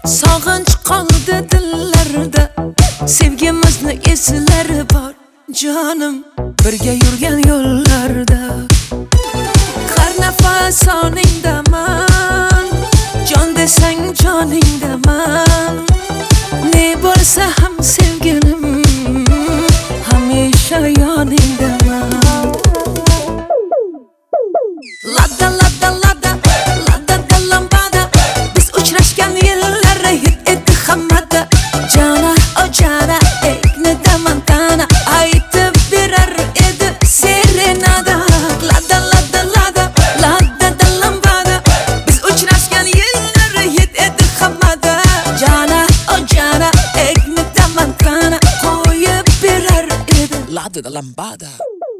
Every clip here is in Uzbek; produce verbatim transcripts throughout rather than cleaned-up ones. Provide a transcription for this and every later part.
Sog'inch qoldi dillarda, sevgimizni eslari bor. Jonim birga yurgan yo'llarda, har nafas soningdaman. Jon desang joningdaman. Ne bo'lsa ham sevgilim, hamisha yoningdaman. Lada lada lada lada da lambada, biz uchrashgan yillar hit etdi hammada. Jana o jana egnida mantana, aytib berar edi serenada. Lada lada lada lada da lambada, biz uchrashgan yillar hit etdi hammada. Jana o jana egnida mantana, qo'yib berar edi lada da lambada.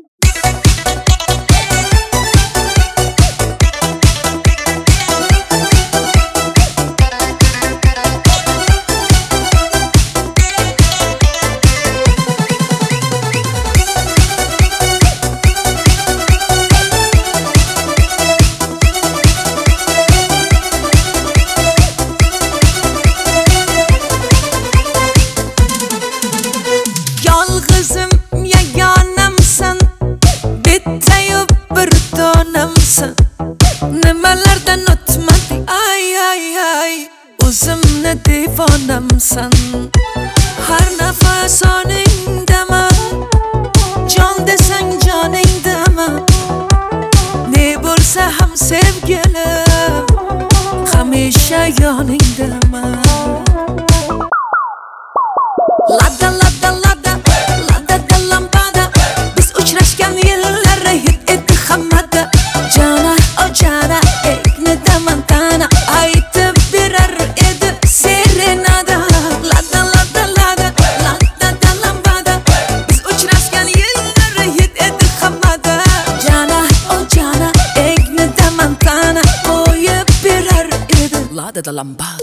Yolg'izim yagonamsan, bittayu bir donamsan. Nimalardan o'tmadi ay ay ay, o'zimni devonamsan. Har nafas oningdaman, jon desang joningdaman. Ne bo'lsa ham sevgilim, hamisha yoningdaman. Lada lada lada lada da lambada, biz uchrashgan yillar hit etdi hammada. Jana o jana egnida mantana, aytib berar edi serenada. Lada lada lada lada da lambada, biz uchrashgan yillar hit etdi hammada. Jana o jana egnida mantana, qo'yib berar edi lada da lambada.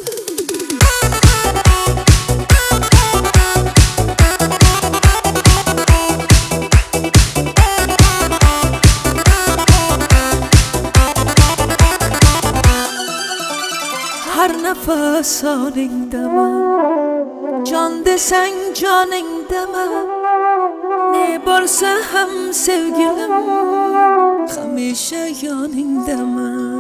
Har nafas oningdaman, jon desang joningdaman. Ne bo'lsa ham sevgilim, hamisha yoningdaman.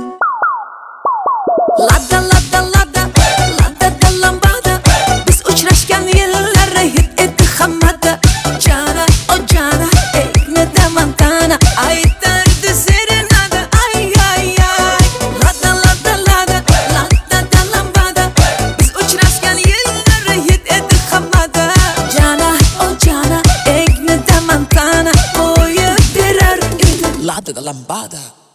Lada lada lada lada da lambada, biz uchrashgan yillar hit etdi hammada. Jana o jana egnida mantana, aytardi serenada ay ay ay. Lada lada lada lada da lambada, biz uchrashgan yillar hit etdi hammada. Jana o jana egnida mantana, qo'yib berar edi lada da lambada.